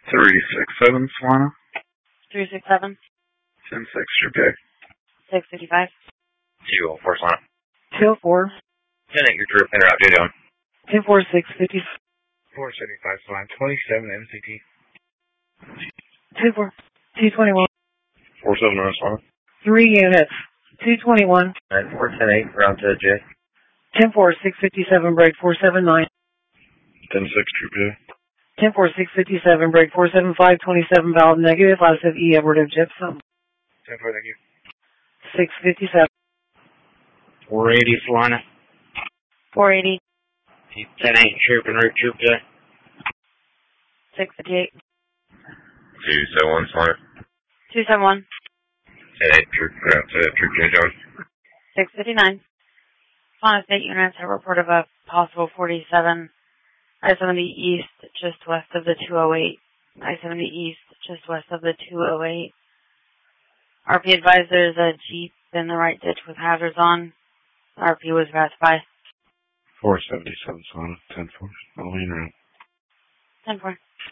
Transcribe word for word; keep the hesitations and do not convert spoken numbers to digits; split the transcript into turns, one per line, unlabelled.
three six seven, Solana.
three six seven.
ten six, Troop
six fifty-five.
two oh four, Solana.
two oh four.
ten eight, your troop, interrupt, J Down.
ten four, six fifty.
four seventy-five, Solana. twenty-seven, M C T.
two four, two twenty-one.
four seven nine, Solana.
Three units. two twenty-one.
nine four, ten eight, round to J.
ten four, six fifty-seven, break four seven nine.
ten six, Troop J.
ten four, six fifty-seven, break four seven five, twenty-seven, valid negative, last of E, Edward of Gypsum.
ten four, thank you.
six fifty-seven.
four eighty, Solana.
four eighty.
ten eight, troop and route, Troop J.
six fifty-eight.
two seven one, Solana.
two seven one.
ten eight, troop, route to Troop J Down.
six fifty-nine. Solana State units have reported a possible forty-seven I seventy east, just west of the two oh eight. I seventy east, just west of the two oh eight. R P advised there's a Jeep in the right ditch with hazards on. R P was passed by.
four seventy-seven, Solana. ten four, I'll lean around.
ten four.